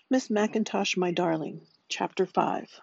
Miss Mackintosh, my darling. Chapter 5.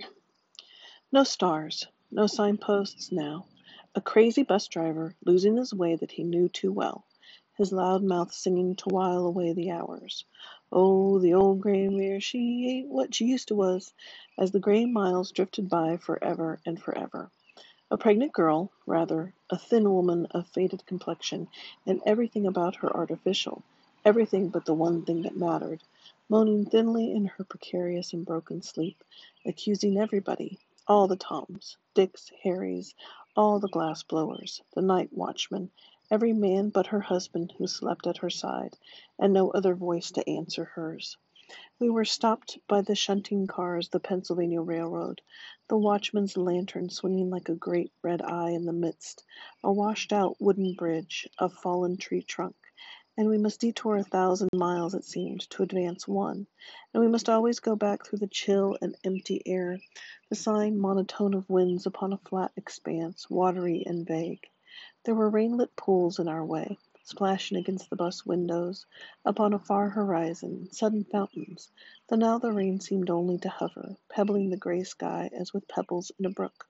No stars, no signposts now. A crazy bus driver, losing his way that he knew too well, his loud mouth singing to while away the hours. Oh, the old gray mare, she ain't what she used to was, as the gray miles drifted by forever and forever. A pregnant girl, rather, a thin woman of faded complexion, and everything about her artificial, everything but the one thing that mattered, moaning thinly in her precarious and broken sleep, accusing everybody, all the Toms, Dicks, Harrys, all the glass blowers, the night watchmen, every man but her husband who slept at her side, and no other voice to answer hers. We were stopped by the shunting cars, the Pennsylvania Railroad, the watchman's lantern swinging like a great red eye in the midst, a washed-out wooden bridge, a fallen tree trunk, and we must detour 1,000 miles, it seemed, to advance one, and we must always go back through the chill and empty air, the sighing monotone of winds upon a flat expanse, watery and vague. There were rainlit pools in our way, splashing against the bus windows, upon a far horizon, sudden fountains, though now the rain seemed only to hover, pebbling the gray sky as with pebbles in a brook.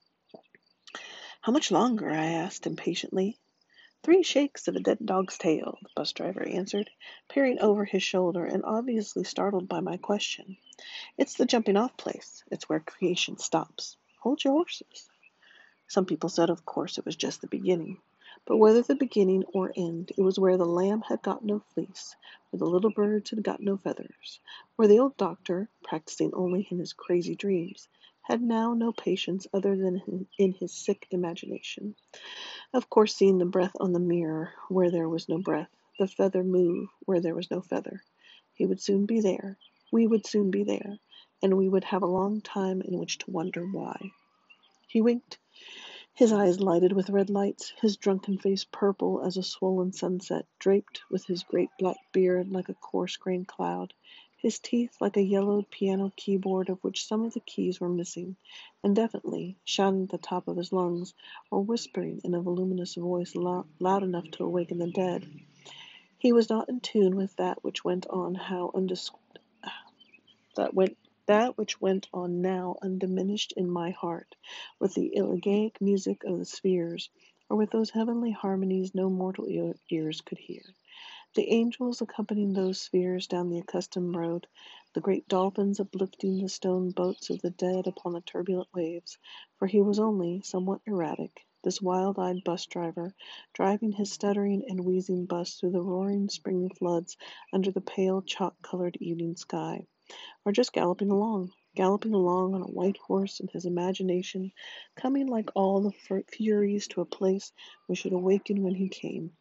"How much longer?" I asked impatiently. "3 shakes of a dead dog's tail," the bus driver answered, peering over his shoulder and obviously startled by my question. "It's the jumping-off place. It's where creation stops. Hold your horses." Some people said of course it was just the beginning. But whether the beginning or end, it was where the lamb had got no fleece, where the little birds had got no feathers, where the old doctor, practising only in his crazy dreams, had now no patience other than in his sick imagination. Of course, seeing the breath on the mirror where there was no breath, the feather move where there was no feather. He would soon be there, we would soon be there, and we would have a long time in which to wonder why. He winked. His eyes lighted with red lights, his drunken face purple as a swollen sunset, draped with his great black beard like a coarse-grained cloud, his teeth like a yellowed piano keyboard of which some of the keys were missing, and definitely shouting at the top of his lungs, or whispering in a voluminous voice loud enough to awaken the dead. He was not in tune with that which went on that which went on now undiminished in my heart, with the elegiac music of the spheres, or with those heavenly harmonies no mortal ears could hear. The angels accompanying those spheres down the accustomed road, the great dolphins uplifting the stone boats of the dead upon the turbulent waves, for he was only somewhat erratic, this wild-eyed bus driver, driving his stuttering and wheezing bus through the roaring spring floods under the pale chalk-colored evening sky, or just galloping along on a white horse in his imagination, coming like all the furies to a place we should awaken when he came.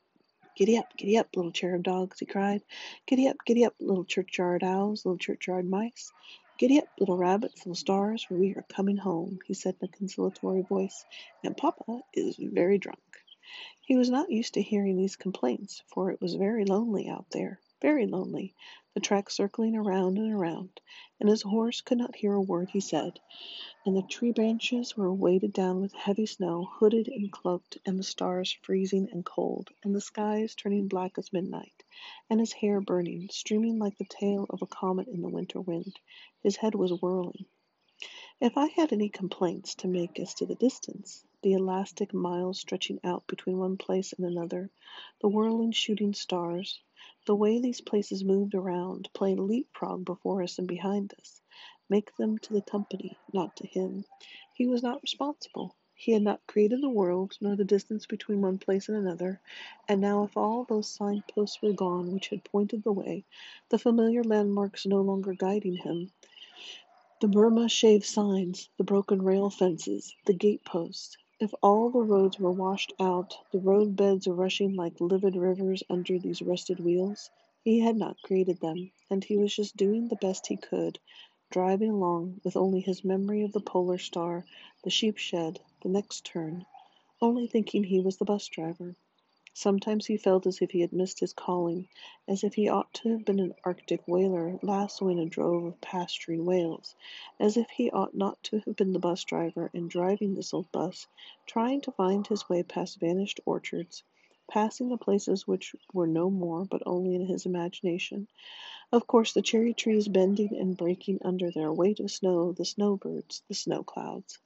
Giddy up, little cherub dogs," he cried. Giddy up, little churchyard owls, little churchyard mice. Giddy up, little rabbits, little stars, for we are coming home," he said in a conciliatory voice, "and Papa is very drunk." He was not used to hearing these complaints, for it was very lonely out there, very lonely, the track circling around and around, and his horse could not hear a word he said, and the tree branches were weighted down with heavy snow, hooded and cloaked, and the stars freezing and cold, and the skies turning black as midnight, and his hair burning, streaming like the tail of a comet in the winter wind. His head was whirling. If I had any complaints to make as to the distance, the elastic miles stretching out between one place and another, the whirling shooting stars, the way these places moved around, playing leap-frog before us and behind us, make them to the company, not to him. He was not responsible. He had not created the world, nor the distance between one place and another, and now if all those signposts were gone which had pointed the way, the familiar landmarks no longer guiding him, the Burma shaved signs, the broken rail fences, the gate posts, if all the roads were washed out, the road beds rushing like livid rivers under these rusted wheels, he had not created them, and he was just doing the best he could, driving along with only his memory of the polar star, the sheep shed, the next turn, only thinking he was the bus driver. Sometimes he felt as if he had missed his calling, as if he ought to have been an Arctic whaler lassoing a drove of pasturing whales, as if he ought not to have been the bus driver and driving this old bus, trying to find his way past vanished orchards, passing the places which were no more but only in his imagination. Of course, the cherry trees bending and breaking under their weight of snow, the snowbirds, the snow clouds.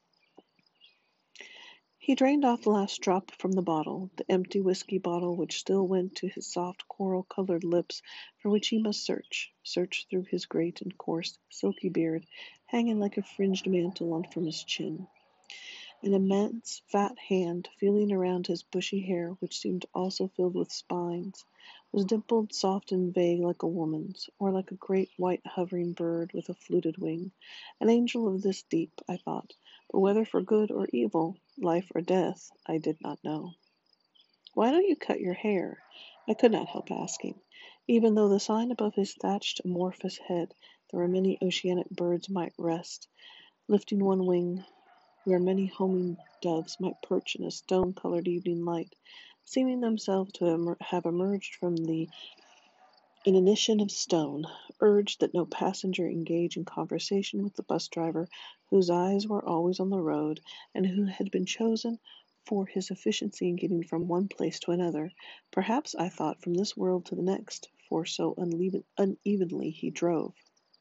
He drained off the last drop from the bottle, the empty whiskey bottle which still went to his soft coral-colored lips, for which he must search through his great and coarse, silky beard, hanging like a fringed mantle on from his chin. An immense, fat hand, feeling around his bushy hair, which seemed also filled with spines, was dimpled, soft and vague like a woman's, or like a great white hovering bird with a fluted wing. An angel of this deep, I thought, but whether for good or evil, life or death, I did not know. "Why don't you cut your hair?" I could not help asking, even though the sign above his thatched amorphous head, where many oceanic birds might rest, lifting one wing, where many homing doves might perch in a stone-colored evening light, seeming themselves to have emerged from the inanition of stone, urged that no passenger engage in conversation with the bus driver, whose eyes were always on the road, and who had been chosen for his efficiency in getting from one place to another, perhaps, I thought, from this world to the next, for so unevenly he drove.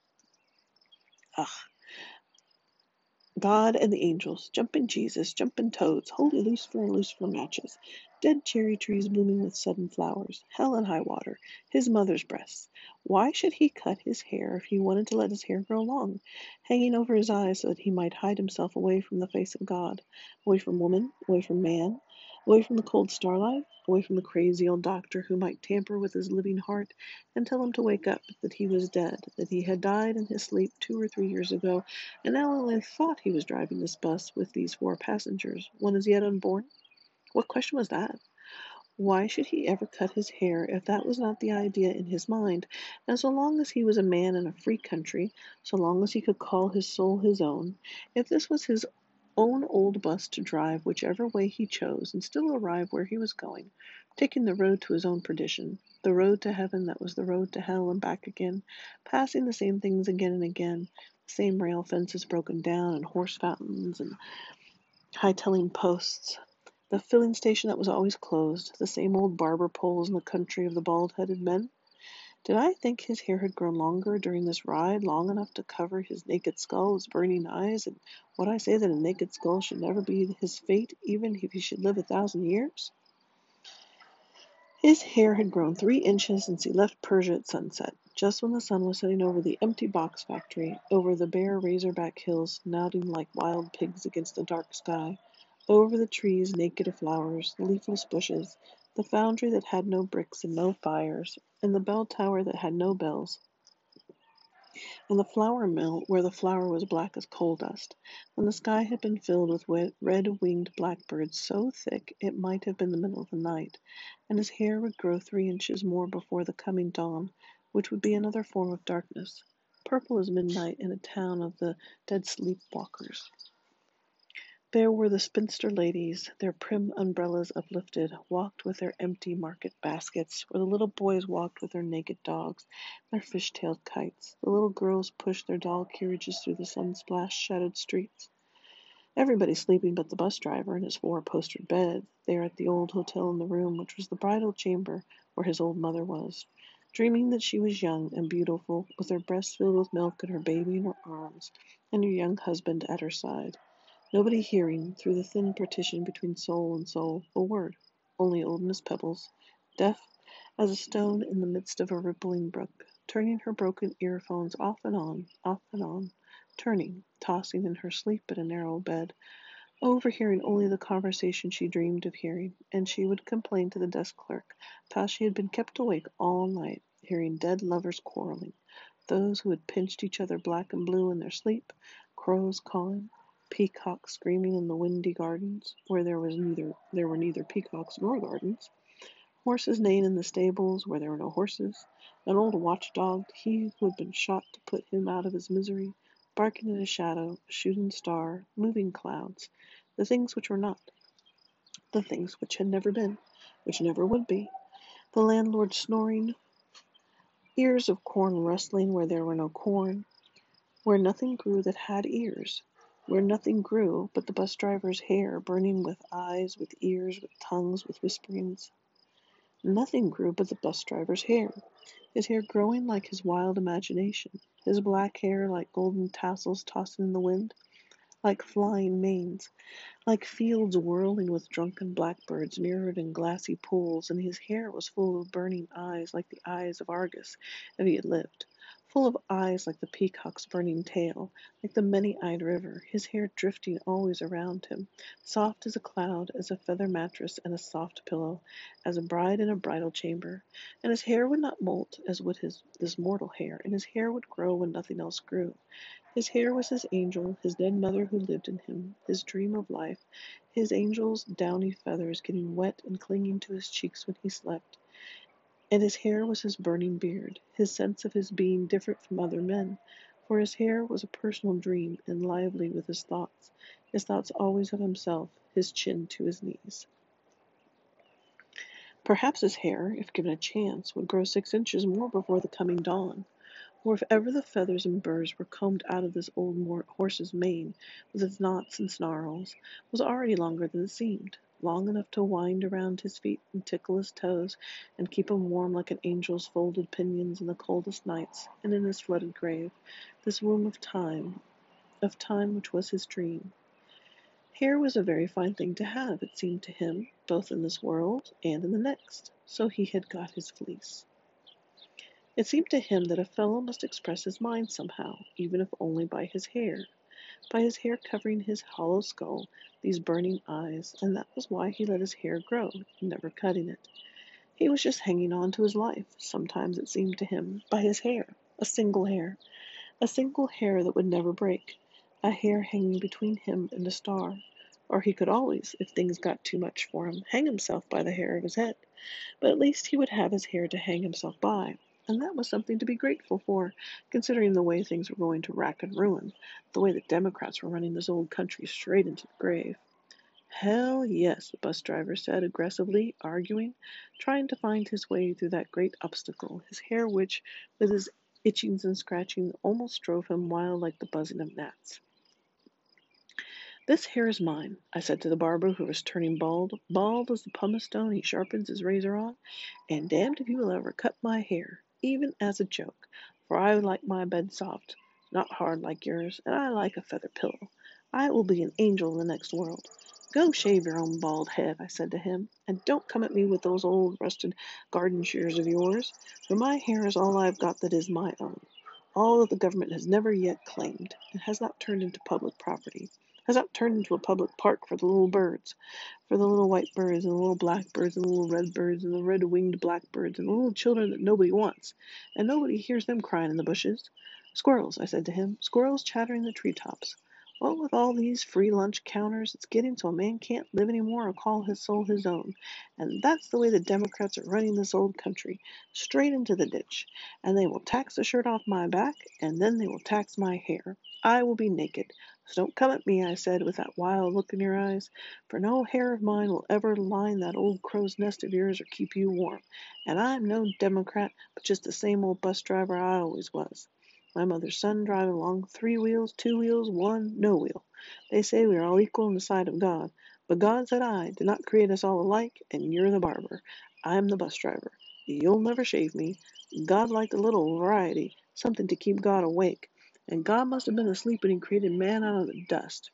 Ah! God and the angels, jumping Jesus, jumping toads, holy Lucifer and Lucifer matches, dead cherry trees blooming with sudden flowers, hell and high water, his mother's breasts. Why should he cut his hair if he wanted to let his hair grow long, hanging over his eyes so that he might hide himself away from the face of God, away from woman, away from man, away from the cold starlight, away from the crazy old doctor who might tamper with his living heart and tell him to wake up, that he was dead, that he had died in his sleep 2 or 3 years ago, and now only thought he was driving this bus with these 4 passengers, one as yet unborn? What question was that? Why should he ever cut his hair if that was not the idea in his mind, and so long as he was a man in a free country, so long as he could call his soul his own, if this was his own old bus to drive whichever way he chose and still arrive where he was going, taking the road to his own perdition, the road to heaven that was the road to hell and back again, passing the same things again and again, the same rail fences broken down and horse fountains and high-telling posts, the filling station that was always closed, the same old barber poles in the country of the bald-headed men? Did I think his hair had grown longer during this ride, long enough to cover his naked skull, his burning eyes, and would I say that a naked skull should never be his fate, even if he should live 1,000 years? His hair had grown 3 inches since he left Persia at sunset, just when the sun was setting over the empty box factory, over the bare razorback hills nodding like wild pigs against the dark sky, over the trees naked of flowers, the leafless bushes, the foundry that had no bricks and no fires, and the bell tower that had no bells, and the flour mill where the flour was black as coal dust, when the sky had been filled with red-winged blackbirds so thick it might have been the middle of the night, and his hair would grow 3 inches more before the coming dawn, which would be another form of darkness, purple as midnight in a town of the dead sleep-walkers. There were the spinster ladies, their prim umbrellas uplifted, walked with their empty market baskets, where the little boys walked with their naked dogs, their fish-tailed kites. The little girls pushed their doll carriages through the sun-splashed, shadowed streets. Everybody sleeping but the bus driver in his 4-postered bed, there at the old hotel in the room which was the bridal chamber where his old mother was, dreaming that she was young and beautiful, with her breasts filled with milk and her baby in her arms, and her young husband at her side. Nobody hearing, through the thin partition between soul and soul, a word, only old Miss Pebbles, deaf as a stone in the midst of a rippling brook, turning her broken earphones off and on, turning, tossing in her sleep at a narrow bed, overhearing only the conversation she dreamed of hearing, and she would complain to the desk clerk how she had been kept awake all night, hearing dead lovers quarreling, those who had pinched each other black and blue in their sleep, crows calling, peacocks screaming in the windy gardens, where there were neither peacocks nor gardens, horses neighing in the stables where there were no horses, an old watchdog, he who had been shot to put him out of his misery, barking in his shadow, a shooting star, moving clouds, the things which were not, the things which had never been, which never would be, the landlord snoring, ears of corn rustling where there were no corn, where nothing grew that had ears, where nothing grew but the bus driver's hair, burning with eyes, with ears, with tongues, with whisperings. Nothing grew but the bus driver's hair, his hair growing like his wild imagination, his black hair like golden tassels tossing in the wind, like flying manes, like fields whirling with drunken blackbirds mirrored in glassy pools, and his hair was full of burning eyes like the eyes of Argus if he had lived, full of eyes like the peacock's burning tail, like the many-eyed river, his hair drifting always around him, soft as a cloud, as a feather mattress and a soft pillow, as a bride in a bridal chamber. And his hair would not molt as would this mortal hair, and his hair would grow when nothing else grew. His hair was his angel, his dead mother who lived in him, his dream of life, his angel's downy feathers getting wet and clinging to his cheeks when he slept. And his hair was his burning beard, his sense of his being different from other men, for his hair was a personal dream and lively with his thoughts always of himself, his chin to his knees. Perhaps his hair, if given a chance, would grow 6 inches more before the coming dawn. Or if ever the feathers and burrs were combed out of this old horse's mane, with its knots and snarls, was already longer than it seemed, long enough to wind around his feet and tickle his toes, and keep him warm like an angel's folded pinions in the coldest nights, and in his flooded grave, this womb of time which was his dream. Hair was a very fine thing to have, it seemed to him, both in this world and in the next, so he had got his fleece. It seemed to him that a fellow must express his mind somehow, even if only by his hair covering his hollow skull, these burning eyes, and that was why he let his hair grow, never cutting it. He was just hanging on to his life, sometimes it seemed to him, by his hair, a single hair that would never break, a hair hanging between him and a star. Or he could always, if things got too much for him, hang himself by the hair of his head. But at least he would have his hair to hang himself by, and that was something to be grateful for, considering the way things were going to rack and ruin, the way the Democrats were running this old country straight into the grave. Hell yes, the bus driver said aggressively, arguing, trying to find his way through that great obstacle, his hair which, with his itchings and scratching, almost drove him wild like the buzzing of gnats. This hair is mine, I said to the barber who was turning bald as the pumice stone he sharpens his razor on, and damned if you will ever cut my hair, even as a joke, for I like my bed soft, not hard like yours, and I like a feather pillow. I will be an angel in the next world. Go shave your own bald head, I said to him, and don't come at me with those old rusted garden shears of yours, for my hair is all I've got that is my own, all that the government has never yet claimed, and has not turned into public property, has not turned into a public park for the little birds, for the little white birds and the little black birds and the little red birds and the red-winged blackbirds and the little children that nobody wants, and nobody hears them crying in the bushes. Squirrels, I said to him, squirrels chattering in the treetops. What with all these free lunch counters, it's getting so a man can't live any more or call his soul his own. And that's the way the Democrats are running this old country, straight into the ditch. And they will tax the shirt off my back, and then they will tax my hair. I will be naked. So don't come at me, I said, with that wild look in your eyes, for no hair of mine will ever line that old crow's nest of yours or keep you warm. And I'm no Democrat, but just the same old bus driver I always was. My mother's son driving along 3 wheels, 2 wheels, 1, no wheel. They say we are all equal in the sight of God. But God said I did not create us all alike, and you're the barber. I'm the bus driver. You'll never shave me. God liked a little variety, something to keep God awake. And God must have been asleep when he created man out of the dust.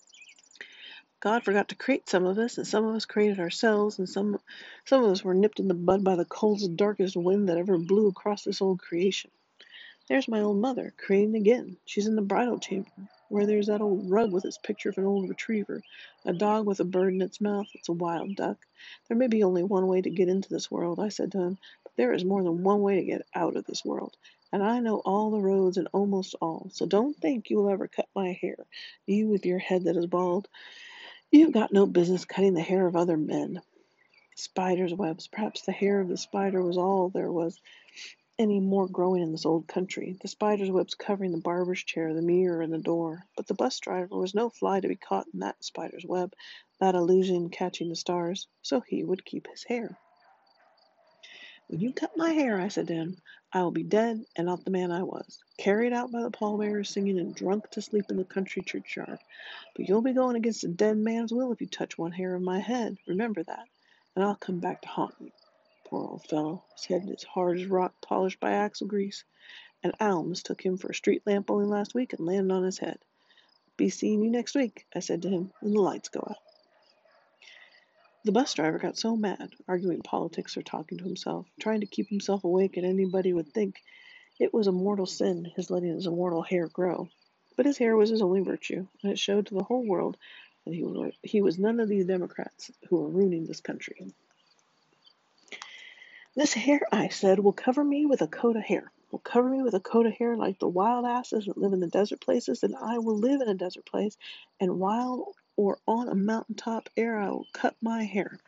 God forgot to create some of us, and some of us created ourselves, and some of us were nipped in the bud by the coldest, darkest wind that ever blew across this old creation. There's my old mother, creating again. She's in the bridal chamber, where there's that old rug with its picture of an old retriever, a dog with a bird in its mouth. It's a wild duck. There may be only one way to get into this world, I said to him, but there is more than one way to get out of this world. And I know all the roads and almost all, so don't think you will ever cut my hair, you with your head that is bald. You've got no business cutting the hair of other men. Spiders' webs. Perhaps the hair of the spider was all there was any more growing in this old country, the spider's webs covering the barber's chair, the mirror, and the door. But the bus driver was no fly to be caught in that spider's web, that illusion catching the stars, so he would keep his hair. When you cut my hair, I said to him, I will be dead and not the man I was, carried out by the pallbearers singing and drunk to sleep in the country churchyard. But you'll be going against a dead man's will if you touch one hair of my head. Remember that, and I'll come back to haunt you. Poor old fellow, his head as hard as rock, polished by axle grease. An owl mistook him for a street lamp only last week and landed on his head. Be seeing you next week, I said to him when the lights go out. The bus driver got so mad, arguing politics or talking to himself, trying to keep himself awake, and anybody would think it was a mortal sin, his letting his immortal hair grow. But his hair was his only virtue, and it showed to the whole world that he was none of these Democrats who were ruining this country. This hair, I said, will cover me with a coat of hair. Will cover me with a coat of hair like the wild asses that live in the desert places, and I will live in a desert place, and wild or on a mountaintop ere I will cut my hair.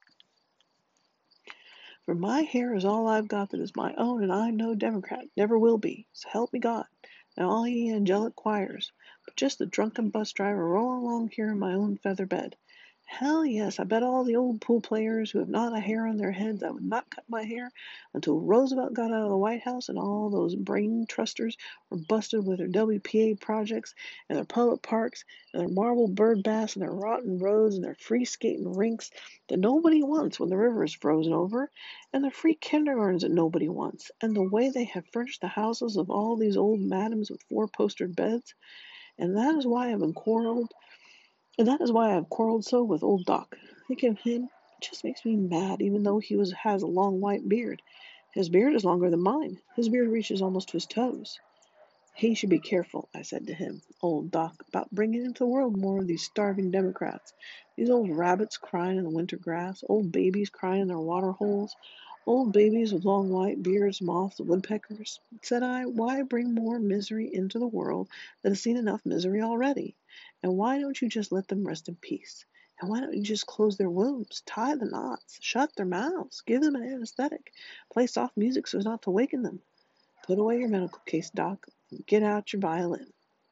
For my hair is all I've got that is my own, and I'm no Democrat, never will be, so help me God, and all ye angelic choirs, but just a drunken bus driver rolling along here in my own feather bed. Hell yes, I bet all the old pool players who have not a hair on their heads I would not cut my hair until Roosevelt got out of the White House and all those brain trusters were busted with their WPA projects and their public parks and their marble bird baths and their rotten roads and their free skating rinks that nobody wants when the river is frozen over, and the free kindergartens that nobody wants, and the way they have furnished the houses of all these old madams with four-postered beds. And that is why I've quarreled so with old Doc. Think of him, it just makes me mad, even though he has a long white beard. His beard is longer than mine. His beard reaches almost to his toes. He should be careful, I said to him, old Doc, about bringing into the world more of these starving Democrats. These old rabbits crying in the winter grass, old babies crying in their water holes, old babies with long white beards, moths, woodpeckers. Said I, why bring more misery into the world that has seen enough misery already? And why don't you just let them rest in peace? And why don't you just close their wounds, tie the knots, shut their mouths, give them an anesthetic, play soft music so as not to waken them? Put away your medical case, Doc, and get out your violin.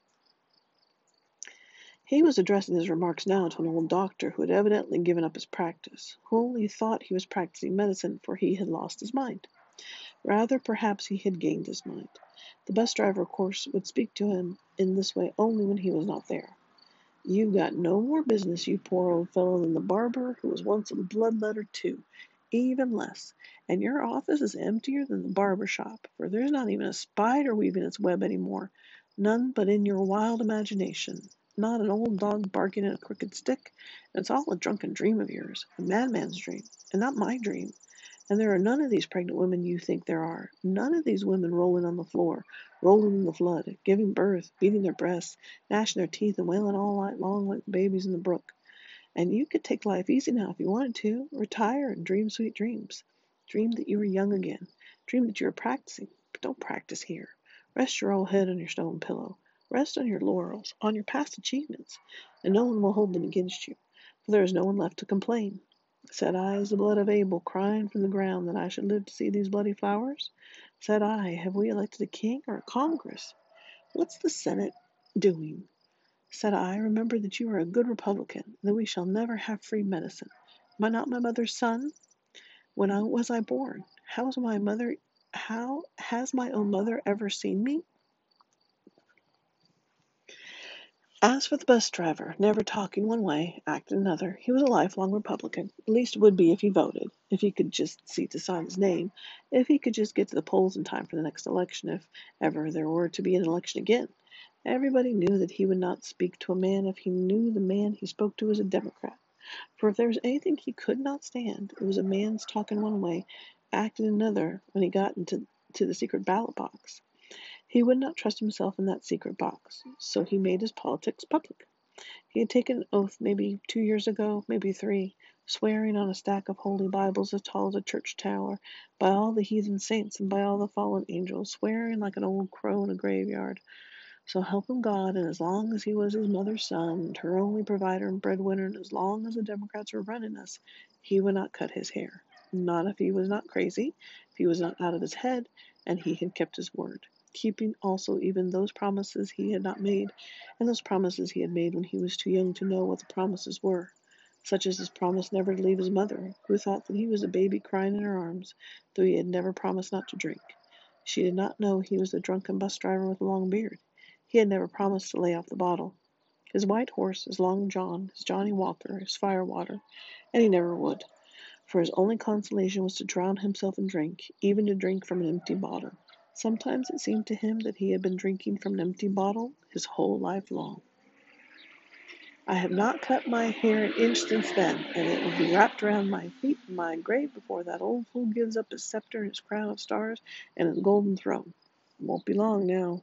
He was addressing his remarks now to an old doctor who had evidently given up his practice, who only thought he was practicing medicine, for he had lost his mind. Rather, perhaps he had gained his mind. The bus driver, of course, would speak to him in this way only when he was not there. You've got no more business, you poor old fellow, than the barber who was once a bloodletter too. Even less. And your office is emptier than the barber shop, for there's not even a spider weaving its web any more. None but in your wild imagination. Not an old dog barking at a crooked stick. And it's all a drunken dream of yours, a madman's dream, and not my dream. And there are none of these pregnant women you think there are. None of these women rolling on the floor, rolling in the flood, giving birth, beating their breasts, gnashing their teeth, and wailing all night long like babies in the brook. And you could take life easy now if you wanted to. Retire and dream sweet dreams. Dream that you were young again. Dream that you were practicing. But don't practice here. Rest your old head on your stone pillow. Rest on your laurels, on your past achievements, and no one will hold them against you, for there is no one left to complain. Said I, is the blood of Abel crying from the ground that I should live to see these bloody flowers? Said I, have we elected a king or a Congress? What's the Senate doing? Said I, remember that you are a good Republican, and that we shall never have free medicine. Am I not my mother's son? When was I born? How has my own mother ever seen me? As for the bus driver, never talking one way, acting another, he was a lifelong Republican, at least would be if he voted, if he could just see to sign his name, if he could just get to the polls in time for the next election, if ever there were to be an election again. Everybody knew that he would not speak to a man if he knew the man he spoke to was a Democrat. For if there was anything he could not stand, it was a man's talking one way, acting another when he got into the secret ballot box. He would not trust himself in that secret box, so he made his politics public. He had taken an oath maybe 2 years ago, maybe 3, swearing on a stack of holy Bibles as tall as a church tower, by all the heathen saints and by all the fallen angels, swearing like an old crow in a graveyard. So help him God, and as long as he was his mother's son, and her only provider and breadwinner, and as long as the Democrats were running us, he would not cut his hair. Not if he was not crazy, if he was not out of his head, and he had kept his word, keeping also even those promises he had not made, and those promises he had made when he was too young to know what the promises were. such as his promise never to leave his mother, who thought that he was a baby crying in her arms, though he had never promised not to drink. She did not know he was the drunken bus driver with a long beard. He had never promised to lay off the bottle. His white horse, his Long John, his Johnny Walker, his Firewater, and he never would, for his only consolation was to drown himself in drink, even to drink from an empty bottle. Sometimes it seemed to him that he had been drinking from an empty bottle his whole life long. I have not cut my hair an inch since then, and it will be wrapped around my feet in my grave before that old fool gives up his scepter and his crown of stars and his golden throne. It won't be long now.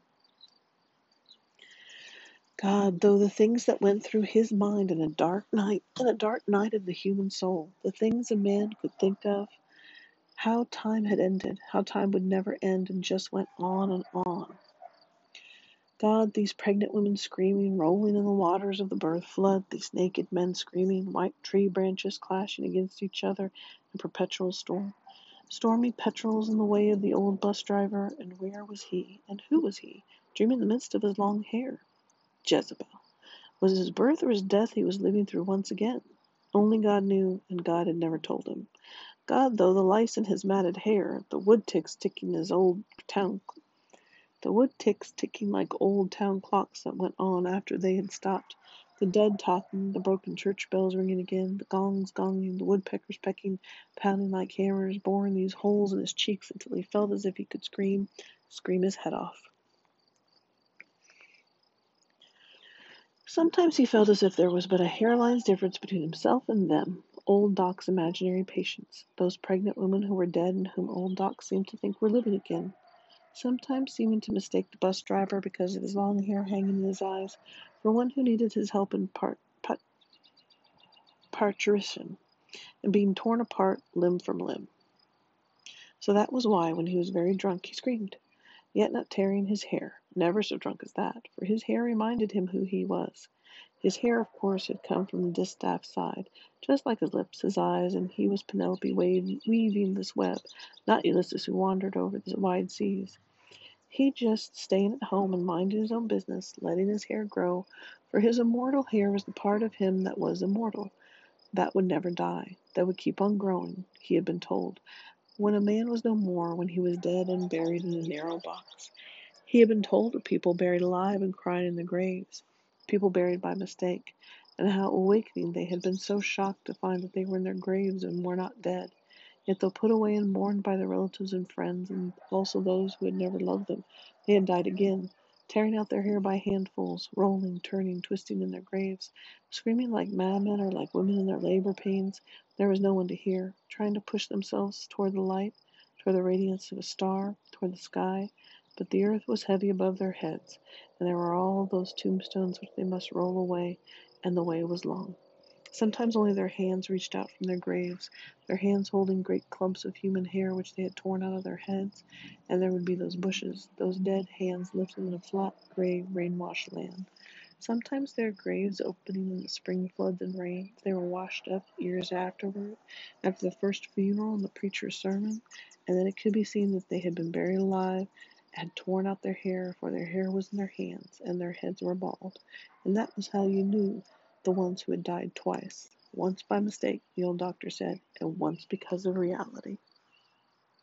God, though the things that went through his mind in a dark night of the human soul, the things a man could think of, how time had ended, how time would never end, and just went on and on. God, these pregnant women screaming, rolling in the waters of the birth flood, these naked men screaming, white tree branches clashing against each other in perpetual storm. Stormy petrels in the way of the old bus driver, and where was he, and who was he, dreaming in the midst of his long hair? Jezebel. Was it his birth or his death he was living through once again? Only God knew, and God had never told him. God, though, the lice in his matted hair, the wood ticks ticking like old town clocks that went on after they had stopped, the dead talking, the broken church bells ringing again, the gongs gonging, the woodpeckers pecking, pounding like hammers, boring these holes in his cheeks until he felt as if he could scream his head off. Sometimes he felt as if there was but a hairline's difference between himself and them, old Doc's imaginary patients, those pregnant women who were dead and whom old Doc seemed to think were living again, sometimes seeming to mistake the bus driver because of his long hair hanging in his eyes for one who needed his help in parturition, and being torn apart limb from limb. So that was why, when he was very drunk, he screamed, yet not tearing his hair, never so drunk as that, for his hair reminded him who he was. His hair, of course, had come from the distaff side, just like his lips, his eyes, and he was Penelope weaving this web, not Ulysses who wandered over the wide seas. He just staying at home and minding his own business, letting his hair grow, for his immortal hair was the part of him that was immortal, that would never die, that would keep on growing, he had been told, when a man was no more, when he was dead and buried in a narrow box. He had been told of people buried alive and crying in their graves, people buried by mistake, and how awakening they had been so shocked to find that they were in their graves and were not dead. Yet though put away and mourned by their relatives and friends, and also those who had never loved them, they had died again, tearing out their hair by handfuls, rolling, turning, twisting in their graves, screaming like madmen or like women in their labor pains. There was no one to hear, trying to push themselves toward the light, toward the radiance of a star, toward the sky, but the earth was heavy above their heads, and there were all those tombstones which they must roll away, and the way was long. Sometimes only their hands reached out from their graves, their hands holding great clumps of human hair which they had torn out of their heads, and there would be those bushes, those dead hands lifted in a flat, gray, rain-washed land. Sometimes their graves opening in the spring floods and rains, they were washed up years afterward, after the first funeral and the preacher's sermon, and then it could be seen that they had been buried alive, had torn out their hair, for their hair was in their hands, and their heads were bald. And that was how you knew the ones who had died twice. Once by mistake, the old doctor said, and once because of reality.